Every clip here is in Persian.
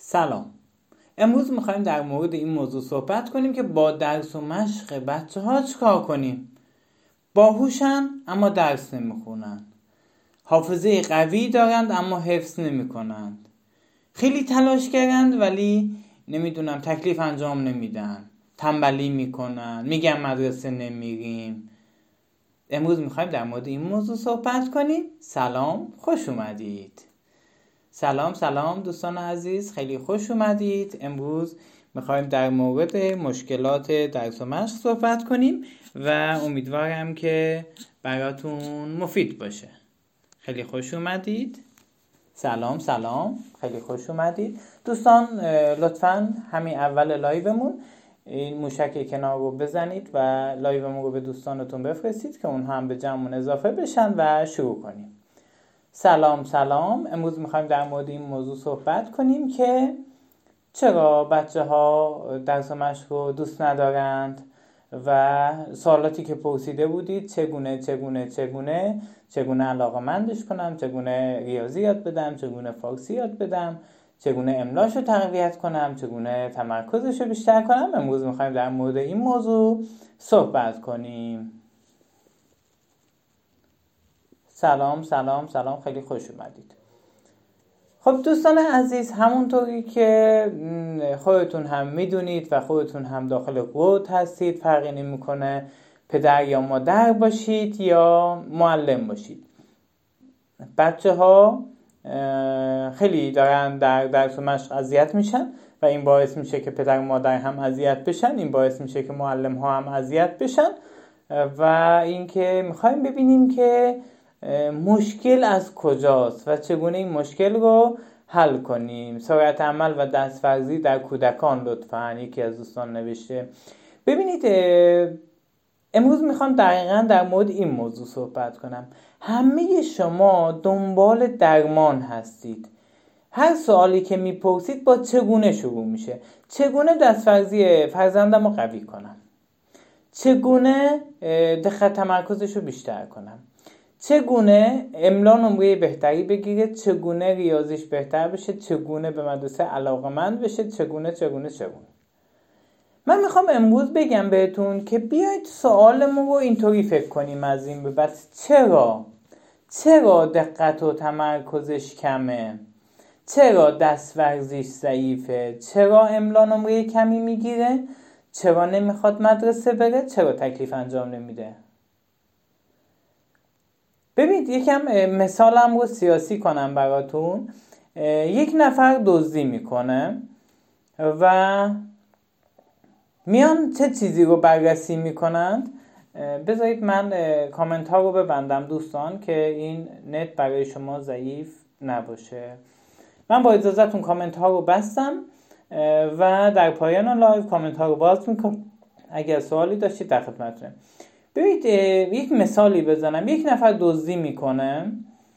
سلام. امروز میخوایم در مورد این موضوع صحبت کنیم که با درس و مشق بچه ها چیکار کنیم. باهوشن اما درس نمیخونن، حافظه قوی دارند اما حفظ نمیکنند، خیلی تلاش کردند ولی تکلیف انجام نمیدن، تنبلی میکنن، میگن مدرسه نمیریم. امروز میخوایم در مورد این موضوع صحبت کنیم. سلام، خوش اومدید. سلام دوستان عزیز، خیلی خوش اومدید. امروز میخوایم در مورد مشکلات درس و مشق صحبت کنیم و امیدوارم که براتون مفید باشه. خیلی خوش اومدید. سلام، خیلی خوش اومدید دوستان. لطفاً همین اول لایومون این موشک کنار رو بزنید و لایومون رو به دوستانتون بفرستید که اونها هم به جمعمون اضافه بشن و شروع کنیم. سلام. امروز میخوایم در مورد این موضوع صحبت کنیم که چرا بچه ها درس و مشق رو دوست ندارند و سوالاتی که پرسیده بودید چگونه علاقه‌مندش کنم، چگونه ریاضی یاد بدم، چگونه فارسی یاد بدم، چگونه املاش رو تقویت کنم، چگونه تمرکزش رو بیشتر کنم. امروز میخوایم در مورد این موضوع صحبت کنیم. سلام، خیلی خوش اومدید. خب دوستان عزیز، همونطوری که خودتون هم میدونید و خودتون هم داخل قوت هستید، فرقی نمیکنه پدر یا مادر باشید یا معلم باشید. بچه ها خیلی دارن در درس و مشق اذیت میشن و این باعث میشه که پدر و مادر هم اذیت بشن، این باعث میشه که معلم ها هم اذیت بشن و اینکه میخوایم ببینیم که مشکل از کجاست و چگونه این مشکل رو حل کنیم. سرعت عمل و دست‌ورزی در کودکان، لطفاً یکی از دوستان نوشته. ببینید، امروز میخوام دقیقاً در مورد این موضوع صحبت کنم. همه شما دنبال درمان هستید. هر سوالی که میپرسید با چگونه شروع میشه. چگونه دست‌ورزی فرزندم رو قوی کنم، چگونه دقت تمرکزش رو بیشتر کنم، چگونه املا نمره بهتری بگیره، چگونه ریاضیش بهتر بشه، چگونه به مدرسه علاقه‌مند بشه، چگونه. من میخوام امروز بگم بهتون که بیایید سوالمون رو اینطوری فکر کنیم از این به بعد. چرا دقت و تمرکزش کمه؟ چرا دست‌ورزیش ضعیفه؟ چرا املا نمره کمی میگیره؟ چرا نمیخواد مدرسه بره؟ چرا تکلیف انجام نمیده؟ ببینید، یکم مثالم رو سیاسی کنم براتون. یک نفر دزدی میکنه و میان چه چیزی رو بررسی میکنند. بذارید من کامنت ها رو ببندم دوستان که این نت برای شما ضعیف نباشه. من با اجازهتون کامنت ها رو بستم و در پایان لایو کامنت ها رو باز میکنم. اگر سوالی داشتید در خدمتتونم. ببینید، یک مثالی بزنم. یک نفر دزدی میکنه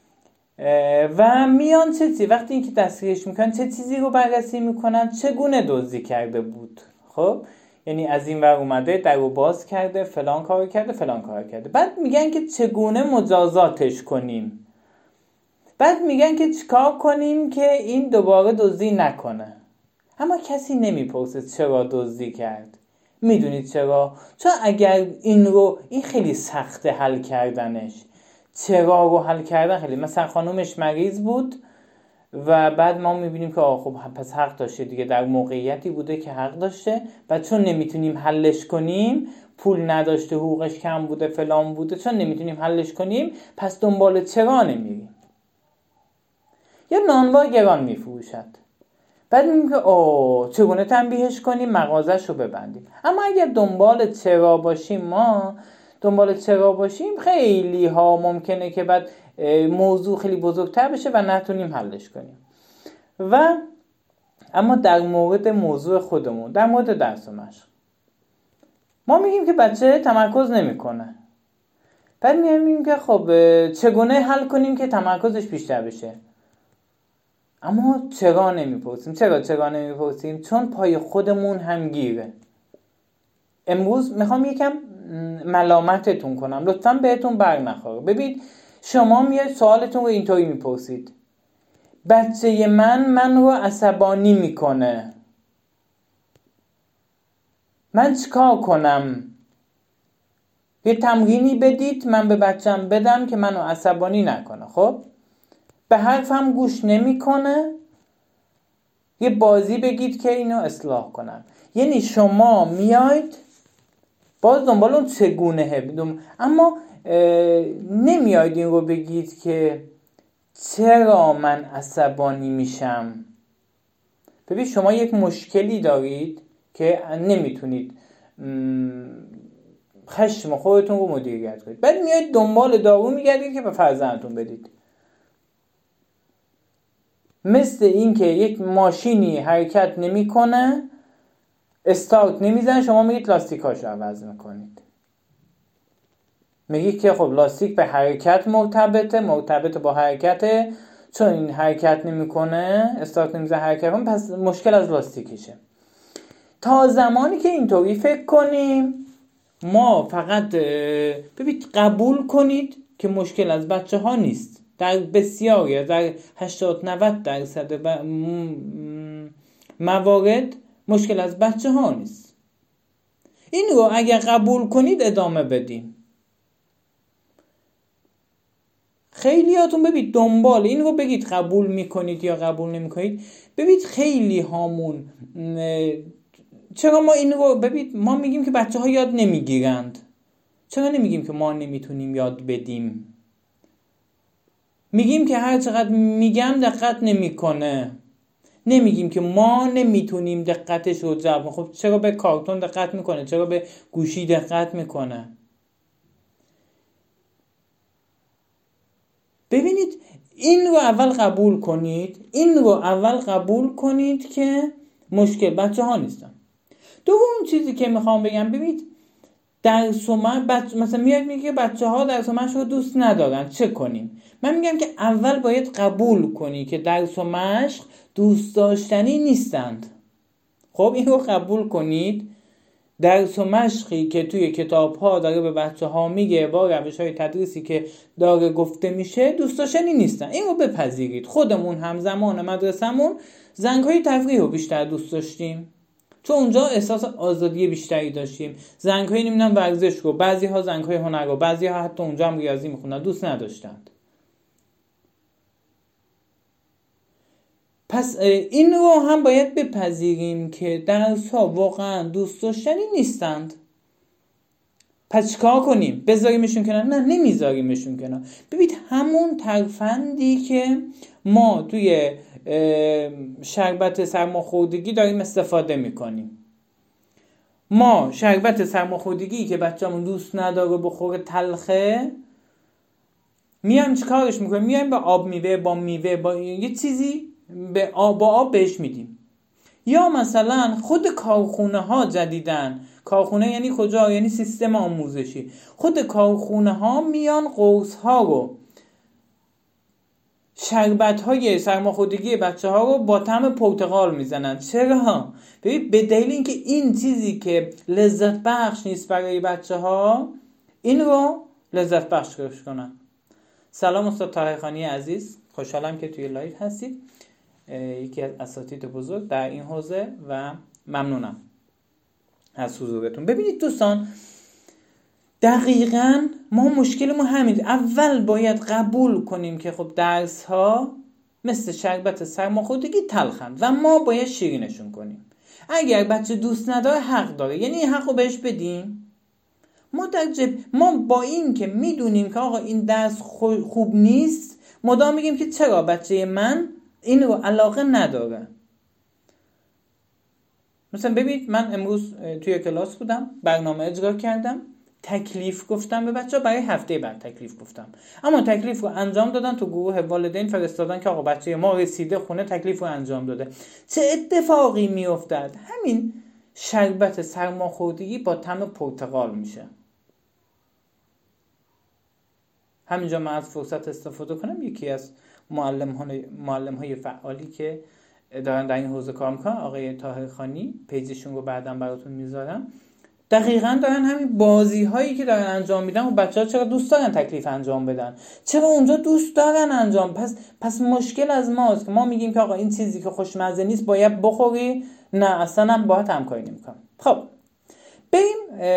و میان وقتی اینکه دستگیرش میکنن چه چیزی رو بررسی میکنن؟ چگونه دزدی کرده بود. خب یعنی از این ور اومده، در رو باز کرده، فلان کار کرده. بعد میگن که چگونه مجازاتش کنیم. بعد میگن که چیکار کنیم که این دوباره دزدی نکنه. اما کسی نمیپرسه چرا دزدی کرد. میدونید چرا؟ چون اگر این خیلی سخته حل کردنش. چرا رو حل کردن خیلی، مثلا خانومش مریض بود و بعد ما میبینیم که خب پس حق داشته دیگه، در موقعیتی بوده که حق داشته. بعد چون نمیتونیم حلش کنیم، پول نداشته، حقوقش کم بوده، فلان بوده، چون نمیتونیم حلش کنیم پس دنبال چرا نمیریم. یا نانوار گران میفروشد، بعد میگیم که چگونه تنبیهش کنیم، مغازش رو ببندیم. اما اگر دنبال چرا باشیم خیلی ها ممکنه که بعد موضوع خیلی بزرگتر بشه و نتونیم حلش کنیم. و اما در مورد موضوع خودمون، در مورد درس و مشق، ما میگیم که بچه تمرکز نمیکنه. بعد میگیم که خب چگونه حل کنیم که تمرکزش بیشتر بشه. اما چرا نمیپرسیم؟ چون پای خودمون هم گیره. امروز میخوام یکم ملامتتون کنم، لطفاً بهتون بر نخوره. ببینید، شما میاد سوالتون رو اینطوری میپرسید: بچه من رو عصبانی میکنه، من چیکار کنم؟ یه تمرینی بدید من به بچم بدم که منو عصبانی نکنه. خب به حرفم گوش نمیکنه، یه بازی بگید که اینو اصلاح کنم. یعنی شما میاید باز دنبال اون چگونه اما نمیاید این رو بگید که چرا من عصبانی میشم. ببین شما یک مشکلی دارید که نمیتونید خشم خودتون رو مدیریت کنید، بعد میاید دنبال دارو میگردید که به فرزندتون بدید. مثل این که یک ماشینی حرکت نمیکنه، استارت نمیزنه، شما میگید لاستیکاشو عوض میکنید. میگید که خب لاستیک به حرکت مرتبط با حرکته، چون این حرکت نمیکنه، استارت نمیزنه، حرکت کنه، پس مشکل از لاستیکشه. تا زمانی که اینطوری فکر کنیم ما فقط ببینید قبول کنید که مشکل از بچه ها نیست. در بسیاری، در 80-90% موارد مشکل از بچه ها نیست. این رو اگر قبول کنید ادامه بدیم. خیلیاتون ببینید دنبال این رو بگید قبول میکنید یا قبول نمیکنید. ببینید خیلی هامون چرا ما این رو ببینید ما میگیم که بچه ها یاد نمیگیرند، چرا نمیگیم که ما نمیتونیم یاد بدیم؟ میگیم که هر چقدر میگم دقت نمیکنه، نمیگیم که ما نمیتونیم دقتش رو جلب. خب چرا به کارتون دقت میکنه، چرا به گوشی دقت میکنه؟ ببینید این رو اول قبول کنید که مشکل بچه ها نیستن. دوم چیزی که میخوام بگم، ببینید درس و مثلا میاد میگه بچه ها درس و مشق رو دوست ندارن، چه کنیم؟ من میگم که اول باید قبول کنی که درس و مشق دوست داشتنی نیستند. خب این رو قبول کنید. درس و مشقی که توی کتاب ها داره به بچه ها میگه، با روش های تدریسی که داره گفته میشه، دوست داشتنی نیستن. این رو بپذیرید. خودمون هم زمان مدرسمون زنگ های تفریح رو بیشتر دوست داشتیم، چون اونجا احساس آزادی بیشتری داشتیم. زنگ های نمیدونم ورزش رو، بعضی ها زنگ های هنر رو، بعضی ها حتی اونجا هم ریاضی میخوندن، دوست نداشتند. پس این رو هم باید بپذیریم که درس ها واقعا دوست داشتنی نیستند. پس چیکار کنیم؟ بذاریمشون کنار؟ نه، نمیذاریمشون کنار. ببینید همون ترفندی که ما توی شربت سرماخوردگی داریم استفاده میکنیم. ما شربت سرماخوردگی که بچه‌مون دوست نداره بخوره، تلخه، میایم چیکارش میکنیم؟ میایم با آب میوه، با یه چیزی با آب بهش میدیم. یا مثلا خود کارخونه ها جدیدن، کارخونه یعنی کجا؟ یعنی سیستم آموزشی. خود کارخونه ها میان قرص ها رو، شربت های سرماخوردگی بچه ها رو با طعم پرتقال میزنن. چرا؟ ببین به دلیل اینکه این چیزی که لذت بخش نیست برای بچه ها، این رو لذت بخش کنن. سلام استاد طاهرخانی عزیز، خوشحالم که توی لایو هستید. یکی از اساتید بزرگ در این حوزه و ممنونم از حضورتون. ببینید دوستان، دقیقاً ما مشکلمون همین. اول باید قبول کنیم که خب درس ها مثل شربت سرماخوردگی تلخن و ما باید شیرینشون کنیم. اگر بچه دوست نداره حق داره، یعنی حق رو بهش بدیم. ما با این که میدونیم که آقا این درس خوب نیست، مدام میگیم که چرا بچه من این رو علاقه نداره. مثلا ببینید من امروز توی کلاس بودم، برنامه اجرا کردم، تکلیف گفتم به بچه‌ها، برای هفته بعد تکلیف گفتم، اما تکلیف رو انجام دادن، تو گروه والدین فرستادن که آقا بچه ما رسیده خونه، تکلیف رو انجام داده. چه اتفاقی میافتد؟ همین شربت سرماخوردگی با طعم پرتقال میشه. همینجا من از فرصت استفاده کنم، یکی از معلم های فعالی که دارن در این حوزه کار میکنن، آقای طاهرخانی، پیجشون رو بعداً براتون میذارم، دقیقاً دارن همین بازی هایی که دارن انجام میدن و بچه‌ها چرا دوست دارن تکلیف انجام بدن، چرا اونجا دوست دارن انجام. پس مشکل از ماست که ما میگیم که آقا این چیزی که خوشمزه نیست باید بخوری، نه اصلا هم باهات همکاری نمیکنم. خب بریم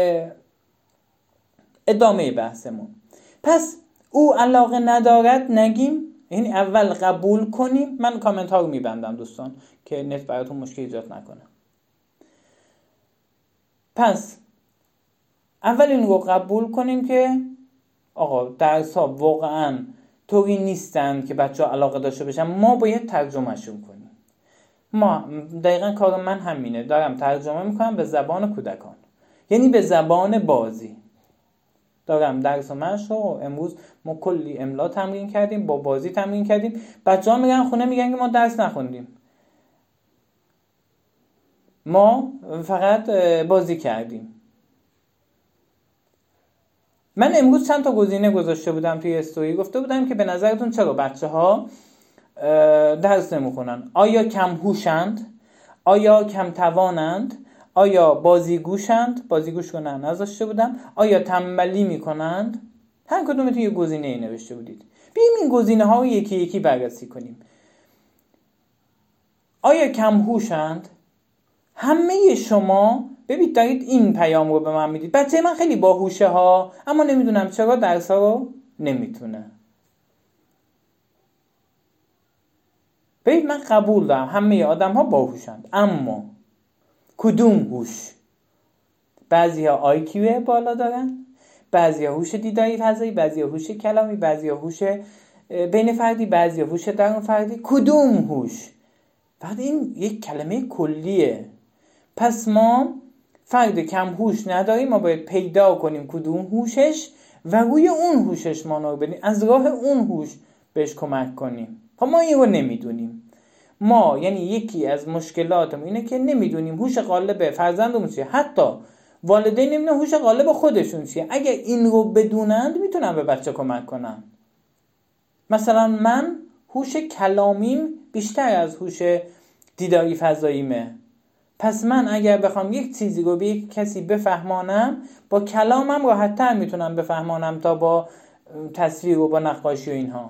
ادامه بحثمون. پس او علاقه ندارد نگیم، یعنی اول قبول کنیم. من کامنت ها رو میبندم دوستان که نت براتون مشکل ایجاد نکنه. پس اول این رو قبول کنیم که آقا درس ها واقعا طوری نیستن که بچه ها علاقه داشته باشن، ما باید ترجمهشون کنیم. ما دقیقا کار من همینه، دارم ترجمه میکنم به زبان کودکان، یعنی به زبان بازی. دارم درس و مشق رو امروز ما کلی املا تمرین کردیم، با بازی تمرین کردیم. بچه ها میگن خونه میگن که ما درس نخوندیم، ما فقط بازی کردیم. من امروز چند تا گزینه گذاشته بودم توی استوری، گفته بودم که به نظرتون چرا بچه ها درس نمیخونن؟ آیا کم هوشند؟ آیا کم توانند؟ آیا بازیگوشند؟ بازیگوش رو نذاشته بودم. آیا تنبلی میکنند؟ هر کدومتون یه گزینه ای نوشته بودید. بیایم این گزینه ها رو یکی یکی بررسی کنیم. آیا کم هوشند؟ همه شما ببینید دارید این پیام رو به من میدید: بچه من خیلی باهوشه ها، اما نمیدونم چرا درس ها رو نمیتونه. ببینید من قبول دارم همه آدم ها باهوشند، اما کدوم هوش؟ بعضی ها IQ بالا دارن، بعضی ها هوش دیداری فضایی، بعضی ها هوش کلامی، بعضی ها هوش بین فردی، بعضی ها هوش درون فردی. کدوم هوش؟ فقط این یک کلمه کلیه. پس ما فرد کم هوش نداریم، ما باید پیدا کنیم کدوم هوشش و روی اون هوشش ما رو بدیم، از راه اون هوش بهش کمک کنیم. خب ما این رو نمیدونیم. ما یعنی یکی از مشکلاتمون اینه که نمیدونیم هوش غالب فرزندمون چیه، حتی والدین نمیدونن هوش غالب خودشون چیه. اگر این رو بدونند میتونن به بچه کمک کنن. مثلا من هوش کلامیم بیشتر از هوش دیداری فضاییمه. پس من اگر بخوام یک چیزی رو به یک کسی بفهمانم، با کلامم راحت‌تر میتونم بفهمانم تا با تصویر و با نقاشی و اینها.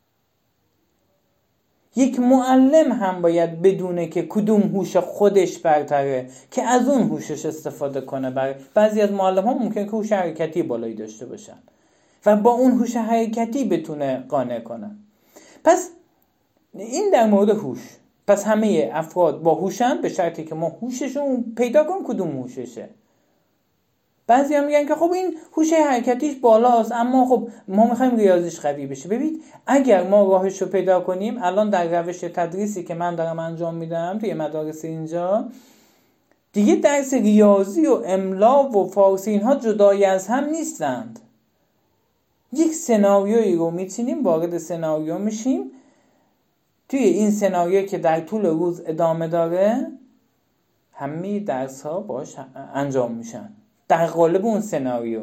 یک معلم هم باید بدونه که کدوم هوش خودش برتره که از اون هوشش استفاده کنه. بعضی از معلم ها ممکنه که هوش حرکتی بالایی داشته باشن و با اون هوش حرکتی بتونه قانع کنه. پس این در مورد هوش. پس همه افراد با هوشن به شرطی که ما هوششون پیدا کنیم کدوم هوششه. بعضی هم میگن که خب این هوش حرکتیش بالاست، اما خب ما میخوایم ریاضیش قوی بشه. ببینید اگر ما راهش رو پیدا کنیم، الان در روش تدریسی که من دارم انجام میدم توی مدارس اینجا، دیگه درس ریاضی و املا و فارسی اینها جدای از هم نیستند. یک سناریویی رو میچینیم، وارد سناریو میشیم، توی این سناریو که در طول روز ادامه داره همه درس ها باش انجام میشن در قالب اون سناریو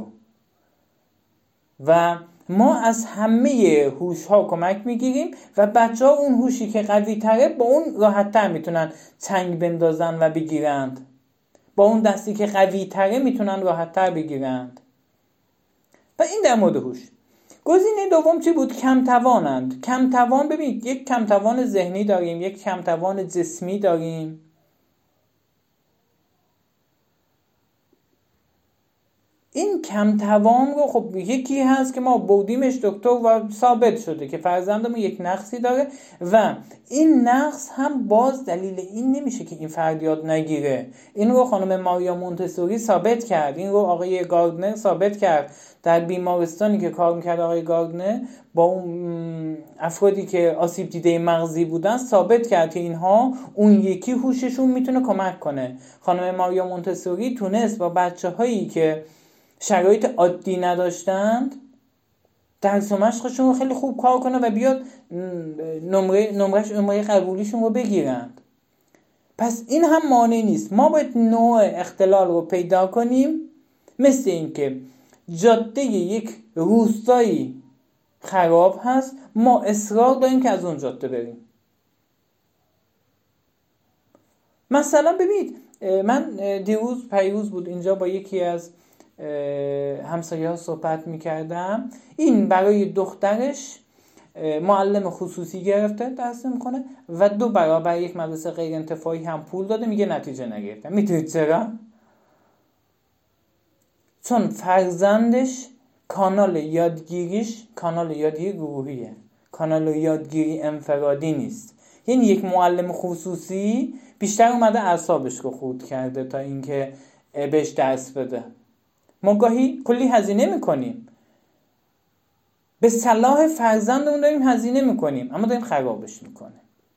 و ما از همه هوش ها کمک میگیریم و بچه ها اون هوشی که قوی تره با اون راحت تر میتونن چنگ بندازن و بگیرند، با اون دستی که قوی تره میتونن راحت تر بگیرند. و این در مورد هوش. گزینه دوم چی بود؟ کم توانند. کم توان، ببینید یک کم توان ذهنی داریم، یک کم توان جسمی داریم. این کم توان رو خب یکی هست که ما بردیمش دکتر و ثابت شده که فرزندمون یک نقصی داره و این نقص هم باز دلیل این نمیشه که این فرد یاد نگیره. این رو خانم ماریا مونتسوری ثابت کرد، این رو آقای گاردنر ثابت کرد در بیمارستانی که کار میکرد. آقای گاردنر با اون افرادی که آسیب دیده مغزی بودن ثابت کرد که اینها اون یکی هوششون میتونه کمک کنه. خانم ماریا مونتسوری تونست با بچه‌هایی که شرایط عادی نداشتند درس و مشقشون رو خیلی خوب کار کنه و بیاد نمره قبولیشون رو بگیرند. پس این هم مانع نیست. ما باید نوع اختلال رو پیدا کنیم، مثل این که جاده یک روستایی خراب هست، ما اصرار داریم که از اون جاده بریم. مثلا ببینید من پیروز بود اینجا با یکی از همسایه ها صحبت میکردم. این برای دخترش معلم خصوصی گرفته درس میکنه و 2 برابر یک مدرسه غیر انتفاعی هم پول داده، میگه نتیجه نگرفتم. میتونید چرا؟ چون فرزندش کانال یادگیریش کانال یادگیری گروهیه، کانال یادگیری انفرادی نیست. یعنی یک معلم خصوصی بیشتر اومده اعصابش رو خورد کرده تا اینکه بهش درس بده. ما گاهی کلی هزینه میکنیم، به صلاح فرزندمون داریم هزینه میکنیم، اما داریم خرابش میکنیم.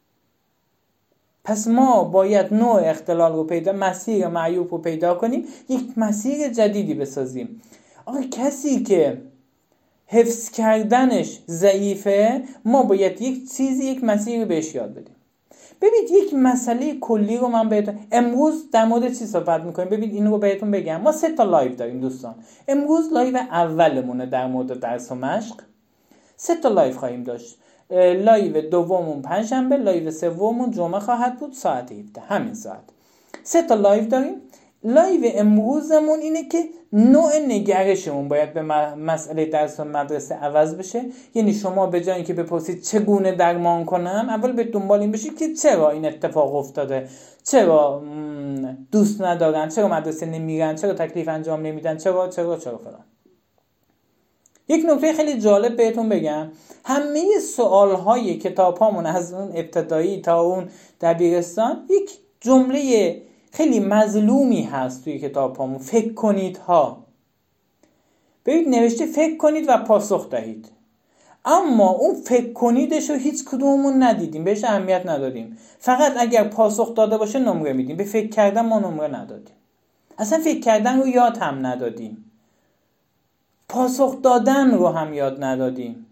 پس ما باید نوع اختلال رو مسیر معیوب رو پیدا کنیم، یک مسیر جدیدی بسازیم. آقا کسی که حفظ کردنش ضعیفه، ما باید یک مسیر بهش یاد بدیم. ببینید یک مسئله کلی رو من بهتون امروز در مورد چی صحبت میکنیم. ببینید این رو بهتون بگم، ما 3 تا لایو داریم دوستان. امروز لایو اولمونه در مورد درس و مشق. 3 تا لایو خواهیم داشت. لایو دوممون پنجشنبه، لایو سوممون جمعه خواهد بود ساعت 17، همین ساعت. 3 تا لایو داریم. لایو امروزمون اینه که نوع نگرشمون باید به مسئله درس و مدرسه عوض بشه. یعنی شما به جای اینکه بپرسید چگونه درمان کنم، اول به دنبال این بشید که چرا این اتفاق افتاده، چرا دوست ندارن، چرا مدرسه نمیرن، چرا تکلیف انجام نمیدن، چرا فلان. یک نکته خیلی جالب بهتون بگم، همه سوالهای کتاب هامون از اون ابتدایی تا اون دبیرستان یک جمله خیلی مظلومی هست توی کتاب هامون. فکر کنید ها. ببینید نوشته فکر کنید و پاسخ دهید، اما اون فکر کنیدش رو هیچ کدوممون ندیدیم، بهش اهمیت ندادیم. فقط اگر پاسخ داده باشه نمره میدیم. به فکر کردن ما نمره ندادیم، اصلا فکر کردن رو یاد هم ندادیم، پاسخ دادن رو هم یاد ندادیم،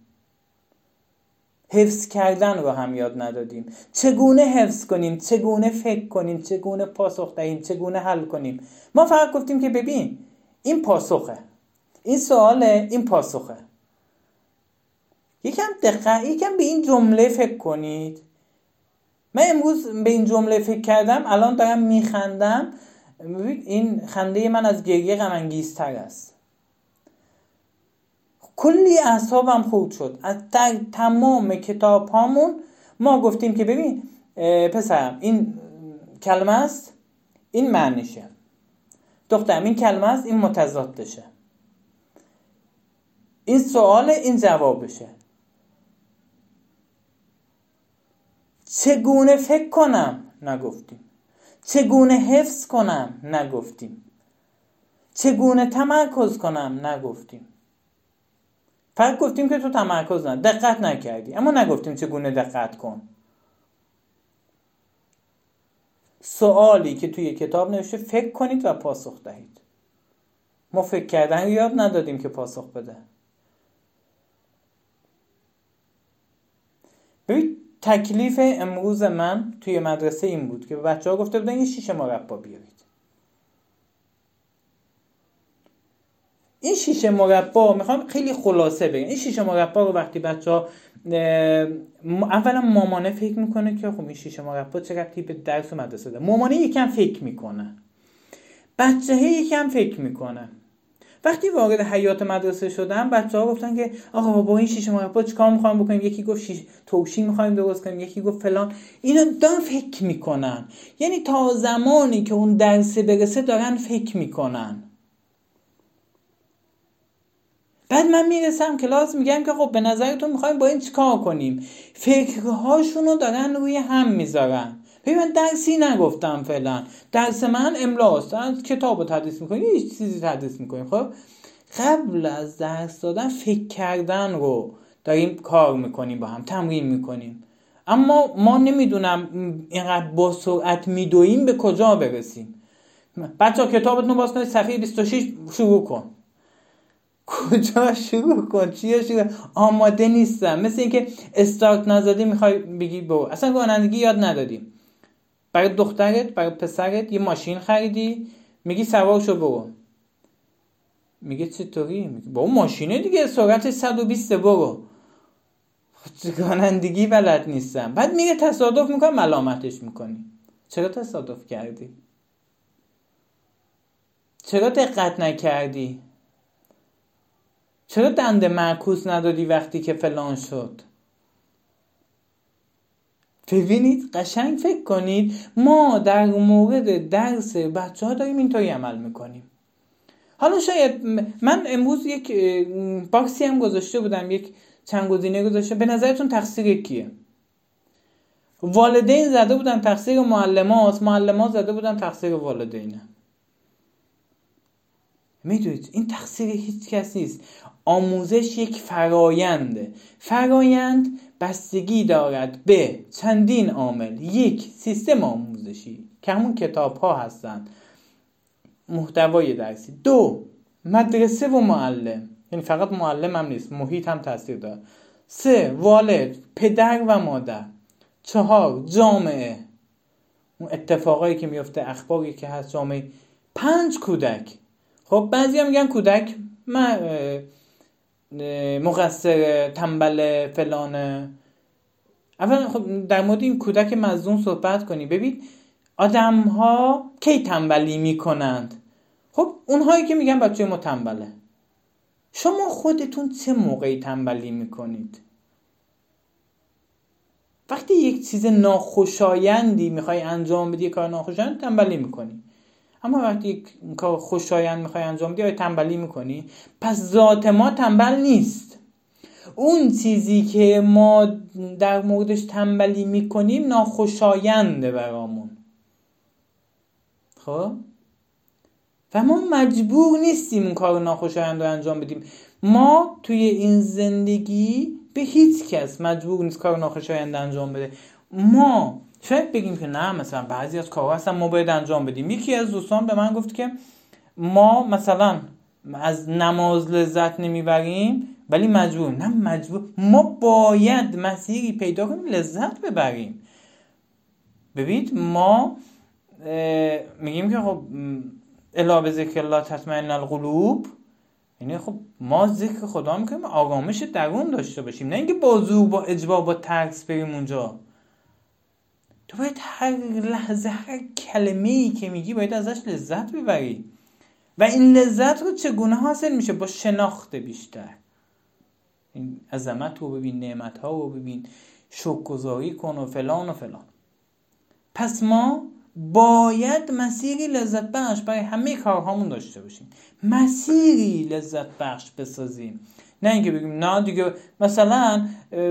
حفظ کردن رو هم یاد ندادیم. چگونه حفظ کنیم، چگونه فکر کنیم، چگونه پاسخ دهیم، چگونه حل کنیم. ما فقط گفتیم که ببین این پاسخه، این سواله، این پاسخه. یکم به این جمله فکر کنید. من امروز به این جمله فکر کردم، الان دارم میخندم. ببین این خنده من از گریه غم انگیزتر است. کلی اعصابم خورد شد. از تمام کتاب هامون ما گفتیم که ببین پسرم این کلمه است، این معنیشه. دخترم این کلمه است، این متضادشه. این سواله، این جوابشه. چگونه فکر کنم نگفتیم، چگونه حفظ کنم نگفتیم، چگونه تمرکز کنم نگفتیم. فقط گفتیم که تو تمرکز نه، دقت نکردی، اما نگفتیم چگونه دقت کن. سوالی که توی کتاب نوشته فکر کنید و پاسخ دهید. ما فکر کردن رو یاد ندادیم که پاسخ بده. ببین تکلیف امروز من توی مدرسه این بود که به بچه‌ها گفته بودن یه شیشه مربا بیارید. این شیشه مربا میخوام خیلی خلاصه بگم. این شیشه مربا رو وقتی بچه‌ها اولا مامانه فکر میکنه که خب این شیشه مربا چه ربطی به درس و مدرسه داره. مامانه یکم فکر میکنه، بچه‌ها یکم فکر میکنه. وقتی وارد حیات مدرسه شدم بچه‌ها گفتن که آقا با این شیشه مربا چیکار می‌خوایم بکنیم؟ یکی گفت توشی می‌خوایم درست کنیم، یکی گفت فلان. اینا دارن فکر میکنن. یعنی تا زمانی که اون درس برسه دارن فکر میکنن. بعد من میرسم کلاس میگم که خب به نظرتون می‌خوایم با این چیکار کنیم؟ فکرهاشونو دارن روی هم میذارن. ببین من درسی نگفتم فعلا، درس من املاست، از کتابو تدریس میکنیم، هیچ چیزی تدریس میکنیم. خب قبل از درس دادن فکر کردن رو داریم کار میکنیم، با هم تمرین میکنیم. اما ما نمیدونم اینقدر با سرعت میدویم به کجا برسیم. بچه ها کتابتون باز کنید صفحه 26 شروع کن. کجا شروع کن؟ چیه شروع؟ آماده نیستم. مثل اینکه استارت نزدی میخوای بگی برو. اصلا رانندگی یاد ندادیم. برای دخترت، برای پسرت یه ماشین خریدی، میگی سوار شو برو. میگه چطوری؟ میگه با اون ماشینه دیگه سرعتش 120 برو. رانندگی بلد نیستم. بعد میگه تصادف میکنه، ملامتش میکنی. چرا تصادف کردی؟ چرا دقت نکردی؟ چرا دنده معکوس ندادی وقتی که فلان شد؟ ببینید، قشنگ فکر کنید، ما در مورد درس بچه ها داریم اینطوری عمل میکنیم. حالا شاید من امروز یک باکسی هم گذاشته بودم، یک چند گزینه گذاشته. به نظرتون تقصیر کیه؟ والدین زده بودن تقصیر معلماست، معلم‌ها زده بودن تقصیر والدینه. میدونید این تقصیر هیچ کس نیست. آموزش یک فراینده. فرایند بستگی دارد به چندین عامل. یک، سیستم آموزشی که همون کتاب ها هستن، محتوای درسی. دو، مدرسه و معلم، یعنی فقط معلم هم نیست، محیط هم تاثیر داره. سه، والد، پدر و مادر. چهار، جامعه، اون اتفاقایی که میفته، اخباری که هست جامعه. پنج، کودک. خب بعضی هم میگن کودک مقصر، تنبل، فلانه. اولا خب در مورد این کودک مظلوم صحبت کنی. ببین آدم ها کی تنبلی میکنند؟ خب اونهایی که میگن بچه ما تنبله. شما خودتون چه موقعی تنبلی میکنید؟ وقتی یک چیز ناخوشایندی میخوای انجام بدی، کار ناخوشایند، تنبلی میکنی. اما وقتی یک کار خوشایند میخوای انجام بدی، تنبلی میکنی. پس ذات ما تنبل نیست. اون چیزی که ما در موردش تنبلی میکنیم ناخوشاینده برامون. خب و ما مجبور نیستیم اون کار ناخوشایند رو انجام بدیم. ما توی این زندگی به هیچ کس مجبور نیست کار ناخوشایند انجام بده. ما شاید بگیم که نه، مثلا بعضی از کارها هستن ما باید انجام بدیم. یکی از دوستان به من گفت که ما مثلا از نماز لذت نمیبریم ولی مجبور. نه مجبور، ما باید مسیری پیدا کنیم لذت ببریم. ببینید ما میگیم که خب الا بذکر الله تطمئن القلوب، یعنی خب ما ذکر خدا میکنیم آرامش درون داشته باشیم، نه اینکه با زور، با اجبار، با ترس بریم اونجا. تو باید هر لحظه، هر کلمه‌ای که میگی باید ازش لذت ببری. و این لذت رو چگونه حاصل میشه؟ با شناخت بیشتر. این عظمت رو ببین، نعمت ها رو ببین، شکرگزاری کن و فلان و فلان. پس ما باید مسیری لذت بخش برای همه کارهامون داشته باشیم، مسیری لذت بخش بسازیم. نه اینکه بگیم نه دیگه. مثلا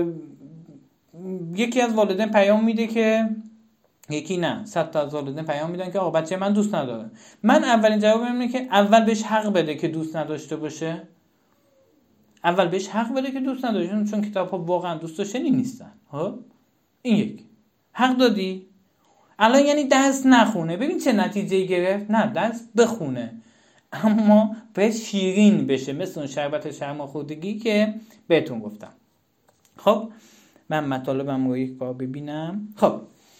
یکی از والدین پیام میده که، یکی نه 100 تا از والدین پیام میدن که آقا بچه من دوست نداره. من اولین جوابم اینه که اول بهش حق بده که دوست نداشته باشه. اول بهش حق بده که دوست نداشته، چون کتاب‌ها واقعا دوست داشتنی نیستن. ها این یک حق دادی. الان یعنی درس نخونه. ببین چه نتیجه‌ای گرفت. نه درس بخونه، اما باید شیرین بشه، مثل اون شربت سرماخوردگی که بهتون گفتم. خب من مطالبم رو یک بار ببینم. خب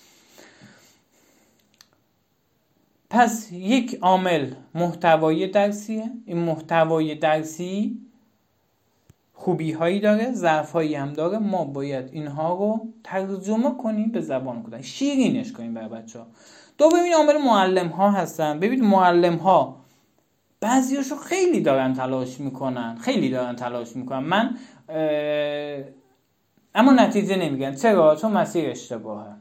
پس یک عامل محتوای درسیه. این محتوای درسی خوبی هایی داره، ضعف هایی هم داره. ما باید اینها رو ترجمه کنیم به زبان کودک، شیرینش کنیم برای بچه‌ها. دومین عامل معلم ها هستن. ببینید معلم ها بعضیاشو خیلی دارن تلاش میکنن، من اما نتیجه نمیگن. چرا؟ چون مسیر اشتباهه.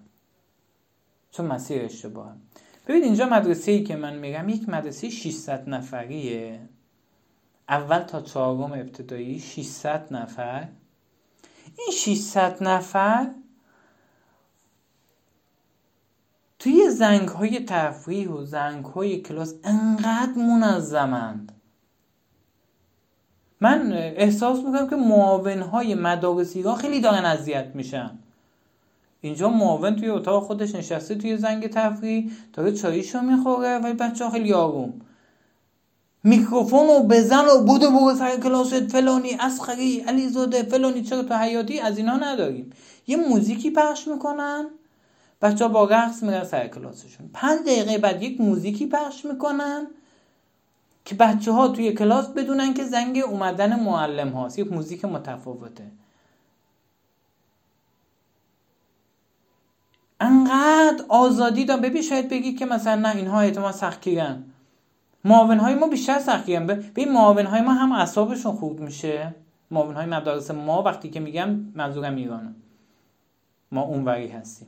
ببین اینجا مدرسه‌ای که من میگم یک مدرسه 600 نفریه، اول تا چهارم ابتدایی 600 نفر. این 600 نفر توی زنگ‌های تفریح و زنگ‌های کلاس انقدر منظمند. من احساس میکنم که معاون‌های مدارسی ها خیلی دارن اذیت میشن. اینجا معاون توی اتاق خودش نشسته توی زنگ تفریح داره چاییشو میخوره، ولی بچه‌ها خیلی آروم. میکروفون رو بزن و برو سر کلاست فلانی، اسخری، علیزاده، فلانی. چرا تو حیاتی از اینا نداریم؟ یه موزیکی پخش میکنن، بچه‌ها با رقص میرن سر کلاسشون. 5 دقیقه بعد یک موزیکی پخش میکنن که بچه‌ها توی کلاس بدونن که زنگ اومدن معلم هاست، یک موزیک متفاوته. انقدر آزادی دارن. ببین شاید بگی که مثلا نه اینها اعتماد سختگیرن. معاونهای ما بیشتر سختگیرن. به معاونهای ما هم اعصابشون خورد میشه. معاونهای مدارس ما، وقتی که میگم منظورم ایرانه، ما اونوری هستیم.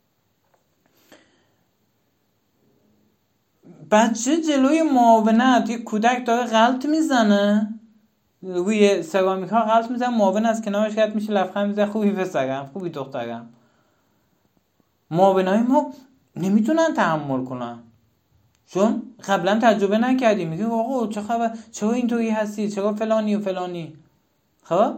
بچه جلوی معاونت یک کودک داره غلط میزنه، روی سرامیک ها غلط میزنه، معاون از کنارش رد میشه، لبخند میزنه، خوبی پسرم، خوبی دخترم. معاونای ما نمیتونن تحمل کنن، چون قبلا تجربه نکردیم. میگه آقا چه خبر، چرا اینطوری هستی، چرا فلانی و فلانی. خب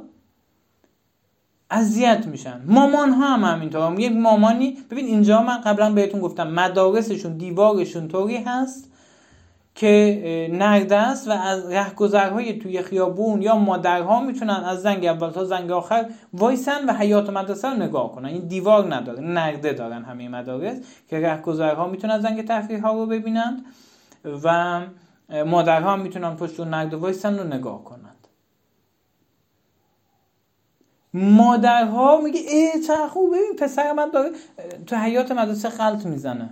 اذیت میشن. مامان ها هم همینطور. یک مامانی، ببین اینجا من قبلا بهتون گفتم مدارسشون دیوارشون طوری هست که نرده است و از رهگذرهای توی خیابون یا مادرها میتونن از زنگ اول تا زنگ آخر وایسن و حیاط مدرسه رو نگاه کنن. این دیوار نداره، نرده دارن همه مدارس که رهگذرها میتونن زنگ تفریح ها رو ببینند و مادرها هم میتونن پشت اون نرده وایسن و نگاه کنند. مادرها میگه ای چه خوب، ببین پسر من داره تو حیاط مدرسه غلط میزنه.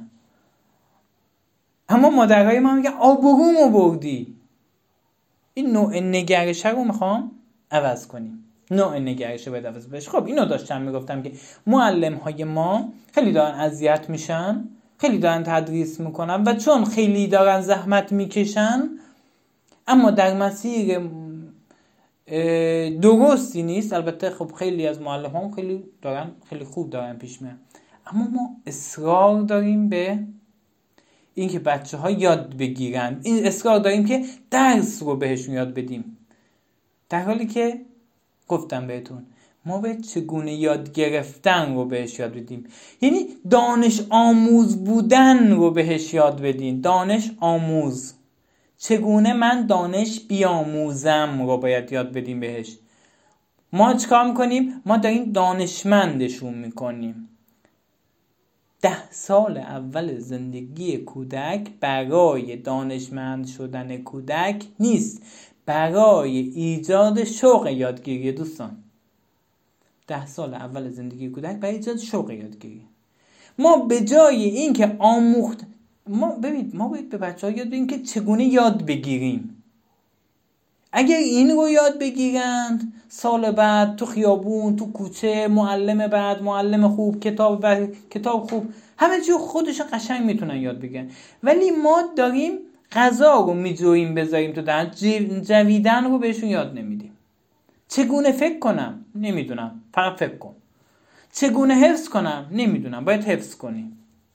اما مادرهای ما میگن آبرومو بردی. این نوع نگرش رو میخوام عوض کنیم. نوع نگرش رو باید عوض بشه. خب اینو داشتم میگفتم که معلم های ما خیلی دارن اذیت میشن، خیلی دارن تدریس میکنن و چون خیلی دارن زحمت میکشن اما در مسیر درستی نیست. البته خب خیلی از معلم ها خیلی خوب دارن پیش میرن، اما ما اصرار داریم به این که بچه ها یاد بگیرن، این اصرار داریم که درس رو بهشون یاد بدیم، در حالی که گفتم بهتون ما باید چگونه یاد گرفتن رو بهش یاد بدیم. یعنی دانش آموز بودن رو بهش یاد بدین. دانش آموز، چگونه من دانش بیاموزم رو باید یاد بدیم بهش. ما چیکار میکنیم؟ ما داریم دانشمندشون میکنیم. 10 سال اول زندگی کودک برای دانشمند شدن کودک نیست، برای ایجاد شوق یادگیری. دوستان 10 سال اول زندگی کودک برای ایجاد شوق یادگیری. ما به جای این که ما باید به بچه‌ها یاد بدیم که چگونه یاد بگیریم. اگر این رو یاد بگیرند، سال بعد تو خیابون، تو کوچه، معلم بعد معلم خوب، کتاب بعد کتاب خوب، همه چی خودشون قشنگ میتونن یاد بگیرن. ولی ما داریم غذا رو میجوییم بذاریم تو دهن، جویدن رو بهشون یاد نمیدیم. چگونه فکر کنم؟ نمیدونم، فقط فکر کن. چگونه حفظ کنم؟ نمیدونم، باید حفظ کنیم.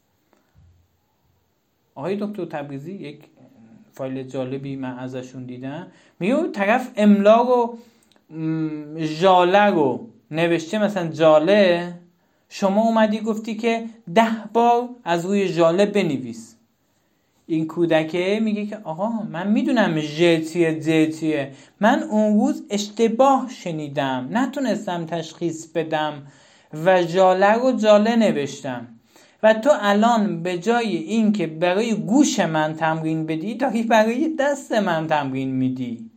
آقای دکتر تبریزی یک فایل جالبی من ازشون دیدم، میگه طرف املا رو ژاله رو نوشته، مثلا جاله، شما اومدی گفتی که 10 بار از روی ژاله بنویس. این کودکه میگه که آقا من میدونم ژ چیه، من اون روز اشتباه شنیدم، نتونستم تشخیص بدم و ژاله رو جاله نوشتم و تو الان به جای این که برای گوش من تمرین بدی داری برای دست من تمرین میدی.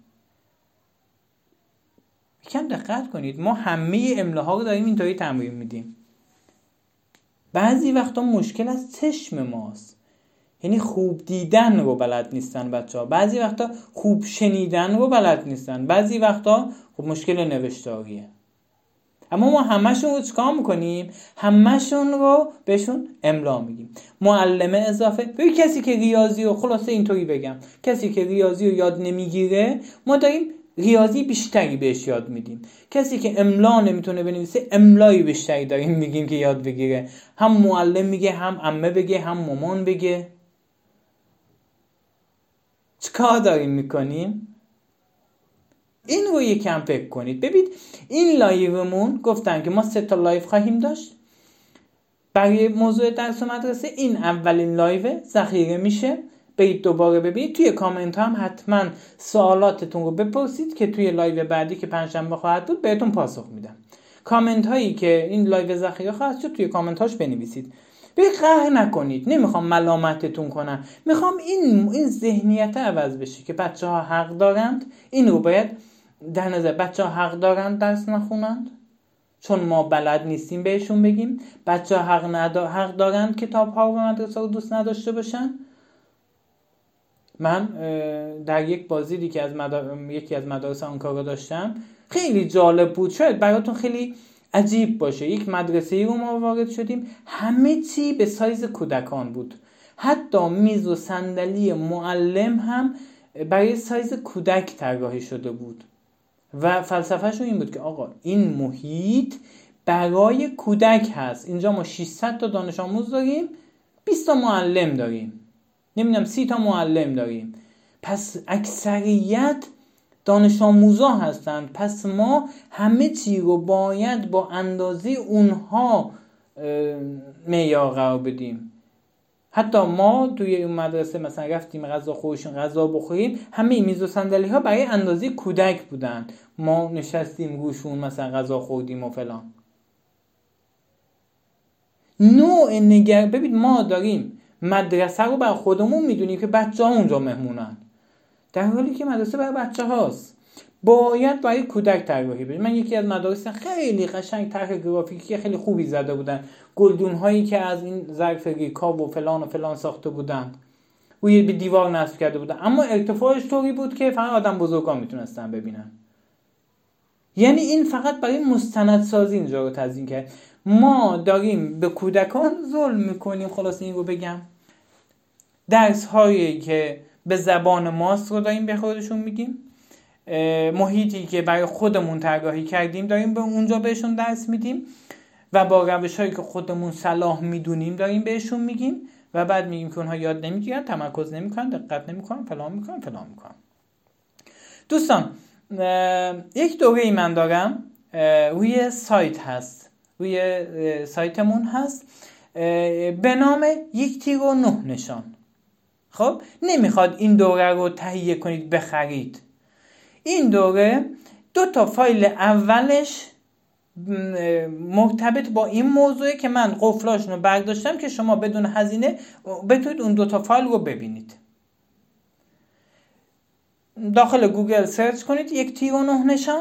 یکم دقت کنید، ما همه املاها رو داریم اینطوری تمرین میدیم. بعضی وقتا مشکل از چشم ماست، یعنی خوب دیدن رو بلد نیستن بچه‌ها، بعضی وقتا خوب شنیدن رو بلد نیستن، بعضی وقتا خب مشکل نوشتاریه. اما ما همشون رو چیکار میکنیم؟ همشون رو بهشون املا میگیم. معلم اضافه، ببین کسی که ریاضی رو، خلاصه اینطوری بگم، کسی که ریاضی رو یاد نمیگیره ما داریم ریاضی بیشتری بهش یاد میدیم. کسی که املا نمیتونه بنویسه املای بیشتری داریم میگیم که یاد بگیره. هم معلم میگه، هم عمه بگه، هم مامان بگه. چیکار داریم میکنیم؟ این رو یکم فکر کنید. ببینید این لایومون گفتم که ما 3 تا لایو خواهیم داشت برای موضوع درس و مدرسه. این اولین لایو ذخیره میشه، برید دوباره ببینید. توی کامنت هم حتما سوالاتتون رو بپرسید که توی لایو بعدی که پنجشنبه خواهد بود بهتون پاسخ میدم. کامنت هایی که این لایو ذخیره خواهد شد توی کامنت هاش بنویسید. قهر نکنید، نمیخوام ملامتتون کنم، میخوام این ذهنیت عوض بشه که بچه‌ها حق دارند. این رو باید در نظر، بچه‌ها حق دارند درس نخونند چون ما بلد نیستیم بهشون بگیم. بچه‌ها حق دارند کتاب‌ها و مدرسه رو دوست نداشته باشن. من در یک بازدیدی که از یکی از مدارس آنکارا داشتم خیلی جالب بود، شاید براتون خیلی عجیب باشه. یک مدرسه‌ای رو ما وارد شدیم، همه چی به سایز کودکان بود، حتی میز و صندلی معلم هم برای سایز کودک طراحی شده بود و فلسفه‌شون این بود که آقا این محیط برای کودک هست. اینجا ما 600 تا دانش آموز داریم، 20 تا معلم داریم، نمیدونم 30 تا معلم داریم، پس اکثریت دانش آموزا هستند، پس ما همه چی رو باید با اندازه اونها معیار قرار بدیم. حتی ما توی اون مدرسه مثلا رفتیم غذا بخوریم، همه میز و صندلی ها برای اندازه کودک بودن، ما نشستیم روشون مثلا غذا خوردیم و فلان. ببین ما داریم مدرسه رو بر خودمون میدونیم که بچه ها اونجا مهمونن، در حالی که مدرسه برای بچه هاست، باید برای کودک طراحی بشه. من یکی از مدارس خیلی قشنگ طرح گرافیکی خیلی خوبی زده بودن، گلدون هایی که از این ظرف ریکا و فلان ساخته بودن، روی به دیوار نصب کرده بودن، اما ارتفاعش طوری بود که فقط آدم بزرگا میتونستن ببینن. یعنی این فقط برای مستندسازی اینجا رو تزیین کرد. ما داریم به کودکان ظلم میکنیم، خلاص این رو بگم. درس هایی که به زبان ماست رو داریم به خودشون میدیم، محیطی که برای خودمون طراحی کردیم داریم به اونجا بهشون درس میدیم و با روش‌هایی که خودمون صلاح میدونیم داریم بهشون میگیم و بعد میگیم که اونها یاد نمیگیرن، تمرکز نمیکنن، دقت نمیکنن، فلان میکنن. دوستان یک دوره‌ای من دارم، روی سایت هست، روی سایتمون هست، به نام 1 تیر و 9 نشان. خب نمیخواد این دوره رو تهیه کنید بخرید. این دوره 2 تا فایل اولش مرتبط با این موضوعه که من قفلاشون رو برداشتم که شما بدون هزینه بتونید اون 2 تا فایل رو ببینید. داخل گوگل سرچ کنید 1 تیر و 9 نشان،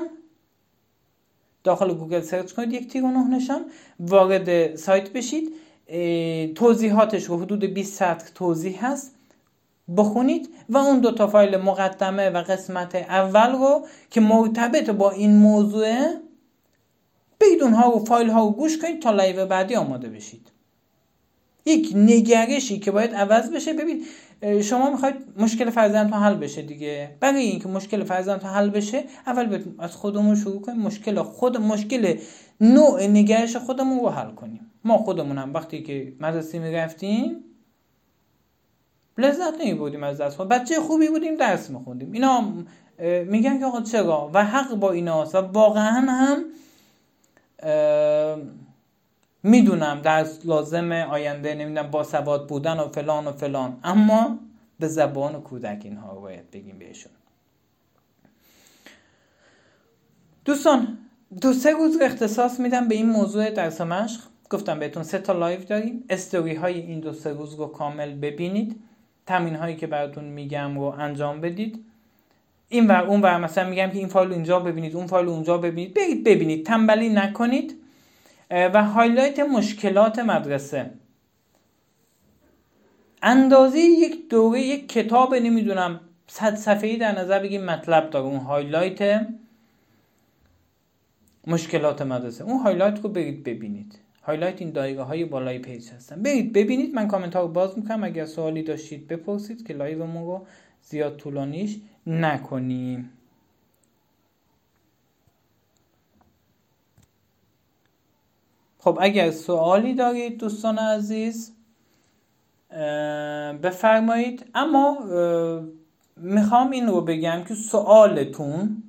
وارد سایت بشید، توضیحاتش رو حدود 20 سطر توضیح هست، بخونید و اون 2 تا فایل مقدمه و قسمت اول رو که مرتبط با این موضوعه برید اونها رو فایل ها رو گوش کنید تا لایو بعدی آماده بشید. یک نگرشی که باید عوض بشه. ببین شما میخواید مشکل فرزندتون حل بشه دیگه، برای اینکه مشکل فرزندتون حل بشه اول از خودمون شروع کنیم، مشکل نوع نگرش خودمون رو حل کنیم. ما خودمون هم وقتی که مدرسه میرفتیم لذت نمیبردیم از درس، بچه خوبی بودیم، درس میخوندیم. اینا میگن که آقا چرا، و حق با ایناست و واقعا هم میدونم درس لازمه، آینده نمیدونم با سواد بودن و فلان، اما به زبان کودک اینها رو باید بگیم بهشون. دوستان 2-3 روز اختصاص میدم به این موضوع درس مشق. گفتم بهتون 3 تا لایو داریم، استوری های این 2-3 روز رو کامل ببینید، تمرین هایی که براتون میگم رو انجام بدید، این ور اون ور مثلا میگم که این فایل اینجا ببینید، اون فایل اونجا ببینید، ببینید، تنبلی نکنید. و هایلایت مشکلات مدرسه، اندازه یک دوره یک کتاب نمیدونم 100 صفحه‌ای در نظر بگیم مطلب داره، اون هایلایت مشکلات مدرسه، اون هایلایت رو برید ببینید. هایلایت این دایره های بالای پیج هستن، برید ببینید. من کامنت ها رو باز میکنم، اگر سوالی داشتید بپرسید که لایومون رو زیاد طولانیش نکنیم. خب اگر سوالی دارید دوستان عزیز بفرمایید، اما میخوام این رو بگم که سوالتون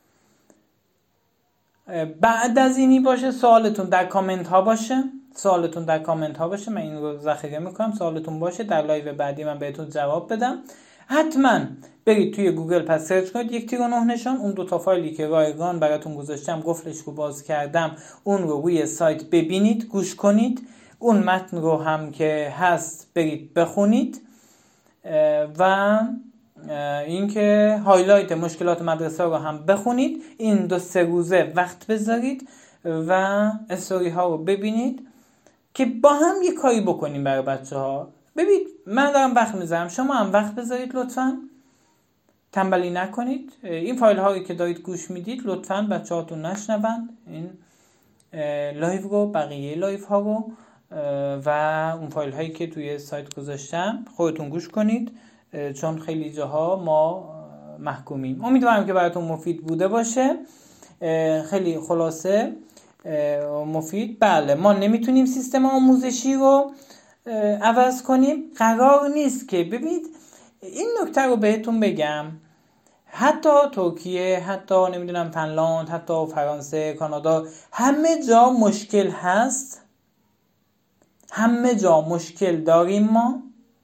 بعد از اینی باشه، سوالتون در کامنت ها باشه، من این رو ذخیره میکنم، سوالتون باشه در لایو بعدی من بهتون جواب بدم. حتما برید توی گوگل پس سرچ کنید 1 تیر و 9 نشان، اون 2 تا فایلی که رایگان براتون گذاشتم، قفلش رو باز کردم، اون رو روی سایت ببینید، گوش کنید، اون متن رو هم که هست برید بخونید و اینکه هایلایت مشکلات مدرسه رو هم بخونید. این 2-3 روزه وقت بذارید و استوری ها رو ببینید که با هم یه کاری بکنیم برای بچه ها. ببین من دارم وقت میذارم، شما هم وقت بذارید لطفاً، تنبلی نکنید. این فایل هایی که دارید گوش میدید لطفاً بچه‌هاتون نشنون این لایو رو، بقیه لایو ها رو و اون فایل هایی که توی سایت گذاشتم خودتون گوش کنید، چون خیلی جاها ما محکومیم. امیدوارم که براتون مفید بوده باشه. خیلی خلاصه مفید. بله ما نمیتونیم سیستم آموزشی رو عوض کنیم، قرار نیست که، ببینید این نکته رو بهتون بگم، حتی ترکیه، حتی نمیدونم فنلاند، حتی فرانسه، کانادا، همه جا مشکل هست، همه جا مشکل داریم ما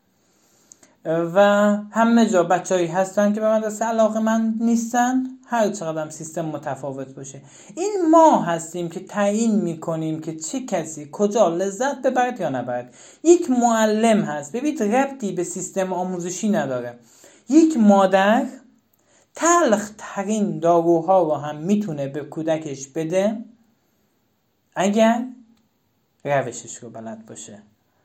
و همه جا بچه‌ای هستن که به مدرسه علاقه‌مند نیستن، هر چقدر هم سیستم متفاوت باشه. این ما هستیم که تعیین میکنیم که چه کسی کجا لذت ببرد یا نبرد. یک معلم هست، ببینید ربطی به سیستم آموزشی نداره. یک مادر تلخ ترین داروها رو هم میتونه به کودکش بده اگر روشش رو بلد باشه.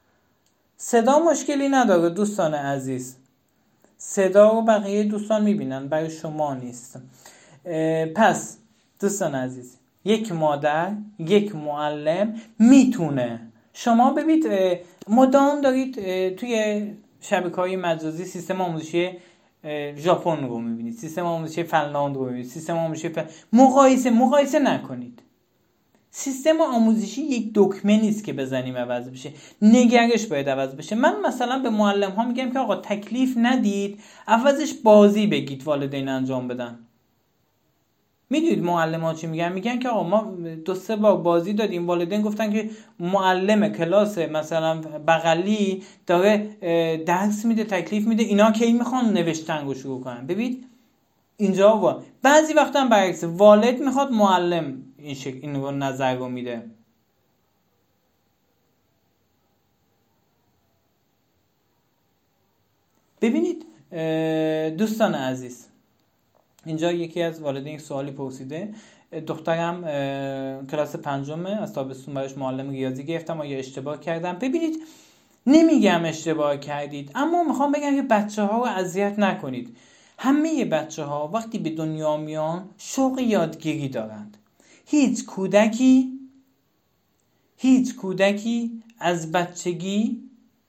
صدا مشکلی نداره دوستان عزیز، صدا رو بقیه دوستان میبینن، برای شما نیست. پس دوستان عزیز، یک مادر، یک معلم میتونه، شما ببینید مدام دارید توی شبکه‌های مجازی سیستم آموزشی ژاپن رو میبینید، سیستم آموزشی فنلاند رو میبینید، سیستم آموزشی مقایسه نکنید. سیستم آموزشی یک دکمه نیست که بزنیم عوض بشه، نگرش باید عوض بشه. من مثلا به معلم ها میگم که آقا تکلیف ندید، عوضش بازی بگید والدین انجام بدن. میدونید معلم ها چی میگن؟ میگن که آقا ما 2-3 بار بازی دادیم، والدین گفتن که معلم کلاس مثلا بغلی داره درس میده، تکلیف میده، اینا کی میخوان نوشتن رو شروع کنن. ببین اینجا بعضی وقتا هم برعکس، والد میخواد معلم این رو نظر رو میده. ببینید دوستان عزیز، اینجا یکی از والدین یک سوالی پرسیده، دخترم کلاس 5 از تابستون براش معلم ریاضی گرفتم، آیا اشتباه کردم؟ ببینید نمیگم اشتباه کردید، اما میخوام بگم که بچه‌ها رو اذیت نکنید. همه بچه‌ها وقتی به دنیا میان شوق یادگیری دارند. هیچ کودکی از بچگی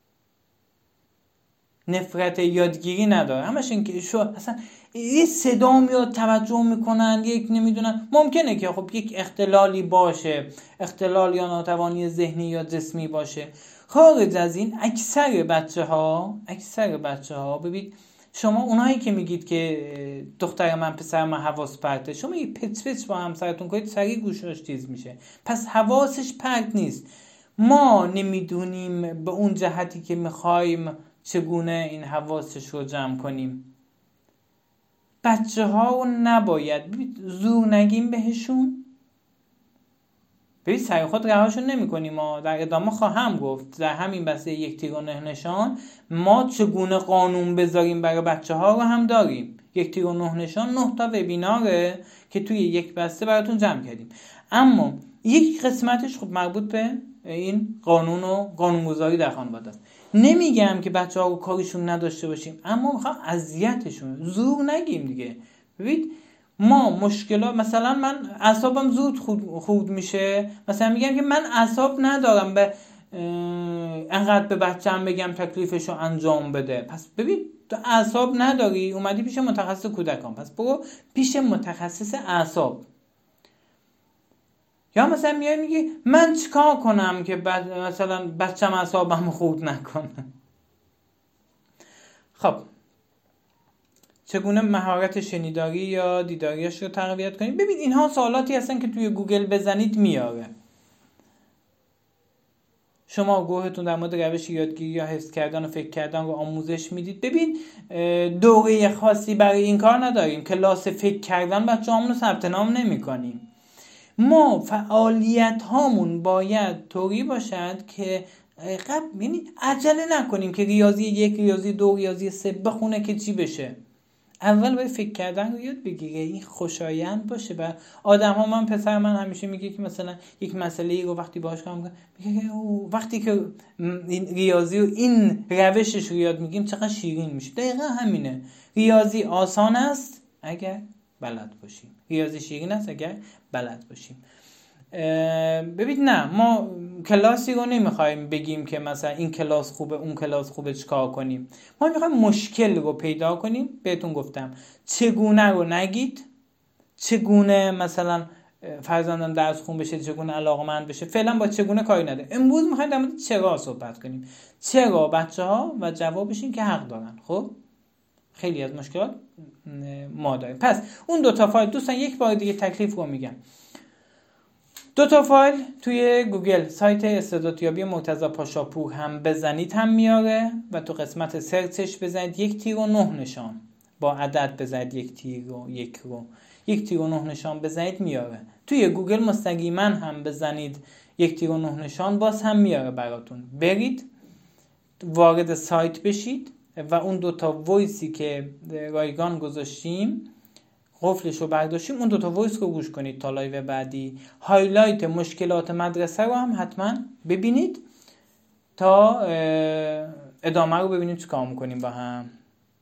نفرت یادگیری نداره. همش این که اصلا یه صدا میاد توجه میکنن، یک نمیدونن، ممکنه که خب یک اختلالی باشه، اختلال یا ناتوانی ذهنی یا جسمی باشه. خارج از این اکثر بچه ها ببینید، شما اونایی که میگید که دختر من پسر من حواس پرته، شما یه پچ با همسرتون کنید سریع گوشاش تیز میشه، پس حواسش پرت نیست. ما نمیدونیم به اون جهتی که میخوایم چگونه این حواسش رو جمع کنیم. بچه ها رو نباید زور نگیم بهشون. ببین سعی خود رهاشون نمی کنیم. ما در ادامه خواهم گفت در همین بسته 1 تیر و 9 نشان ما چگونه قانون بذاریم برای بچه ها رو هم داریم. 1 تیر و 9 نشان 9 تا وبیناره که توی یک بسته براتون جمع کردیم، اما یک قسمتش خب مربوط به این قانون و قانونگذاری در خانواده است. نمیگم که بچه ها رو کارشون نداشته باشیم، اما میخوام اذیتشون، زور نگیم دیگه. ببینید ما مشکلات، مثلا من اعصابم زود خورد میشه، مثلا میگم که من اعصاب ندارم به انقدر به بچه‌م بگم تکلیفشو انجام بده. پس ببین تو اعصاب نداری، اومدی پیش متخصص کودکان، پس برو پیش متخصص اعصاب. یا مثلا میگی من چیکار کنم که مثلا بچه‌م اعصابم خورد نکنه. خب چگونه مهارت شنیداری یا دیداریش رو تقویت کنید؟ ببین اینها سوالاتی هستن که توی گوگل بزنید میاره. شما گروهتون در مورد روش یادگیری یا حفظ کردن و فکر کردن رو آموزش میدید. ببین دوره خاصی برای این کار نداریم، کلاس فکر کردن بچه‌هامون رو ثبت نام نمی‌کنیم. ما فعالیت هامون باید طوری باشد که یعنی عجله نکنیم که ریاضی 1 ریاضی 2 ریاضی 3 بخونه که چی بشه. اول باید فکر کردن رو یاد بگیره، این خوشایند باشه. و آدم ها، من پسر من همیشه میگه که مثلا یک مسئله رو وقتی باهاش کار میکنه میگه که وقتی که این ریاضی و این روشش رو یاد میگیم چقدر شیرین میشه. دقیقا همینه، ریاضی آسان است اگر بلد باشیم، ریاضی شیرین است اگر بلد باشیم. ببین نه، ما کلاسی رو نمیخوایم بگیم که مثلا این کلاس خوبه اون کلاس خوبه چیکار کنیم. ما میخوایم مشکل رو پیدا کنیم. بهتون گفتم چگونه رو نگید، چگونه مثلا فرزندان درس خون بشه، چگونه علاقمند بشه، فعلا با چگونه کاری نداره. امروز میخوایم در مورد چرا صحبت کنیم. چرا بچه‌ها و جوابش این که حق دارن. خب خیلی از مشکلات ما داریم. پس اون دو تا فایل دوستان یک بار دیگه تکلیف رو میگم. 2 فایل توی گوگل سایت استعدادیابی مرتضی پاشاپور هم بزنید هم میاره و تو قسمت سرچش بزنید 1 تیر و 9 نشان با عدد بزنید 1 تیر و 1 تیر و 9 نشان بزنید میاره. توی گوگل مستقیما هم بزنید 1 تیر و 9 نشان باز هم میاره براتون. برید وارد سایت بشید و اون 2 وایسی که رایگان گذاشتیم قفلش رو برداشتیم، اون 2 وایس رو گوش کنید تا لایو بعدی. هایلایت مشکلات مدرسه رو هم حتما ببینید تا ادامه رو ببینیم چی کار میکنیم با هم.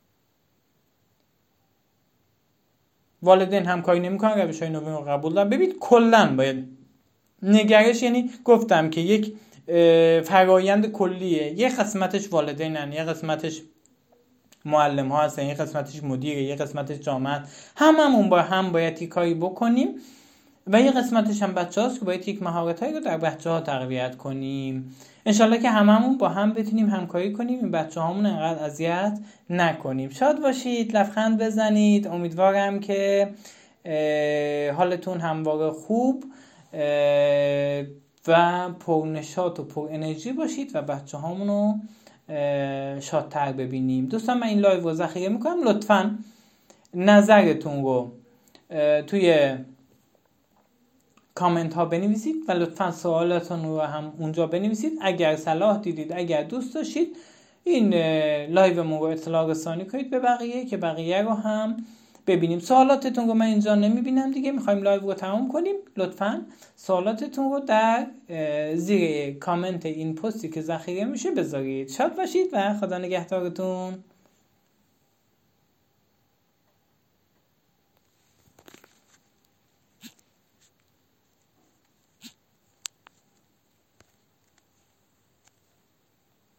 والدین همکاری نمیکنن، روش‌های نوین رو قبول دارن. ببینید کلا باید نگرش، یعنی گفتم که یک فرایند کلیه، یه قسمتش والدینن، یه قسمتش معلم ها هستن، یه قسمتش مدیره، یه قسمتش جامعه، هممون با هم باید یک کاری بکنیم و یه قسمتش هم بچه هاست که باید یک مهارت هایی رو در بچه ها تقویت کنیم. انشالله که هممون با هم بتونیم همکاری کنیم، این بچه هامون انقدر اذیت نکنیم. شاد باشید، لبخند بزنید. امیدوارم که حالتون همواره خوب و پرنشاط و پر انرژی باشید و بچه هامونو شادتر ببینیم. دوستان من این لایو رو ذخیره میکنم، لطفاً نظرتون رو توی کامنت ها بنویسید و لطفاً سوالاتون رو هم اونجا بنویسید. اگر صلاح دیدید، اگر دوست داشتید این لایو رو اطلاع رسانی کنید به بقیه که بقیه رو هم ببینیم. سوالاتتون رو من اینجا نمیبینم دیگه، میخوایم لایو رو تمام کنیم. لطفاً سوالاتتون رو در زیر کامنت این پستی که ذخیره میشه بذارید. شاد باشید و خدا نگهدارتون.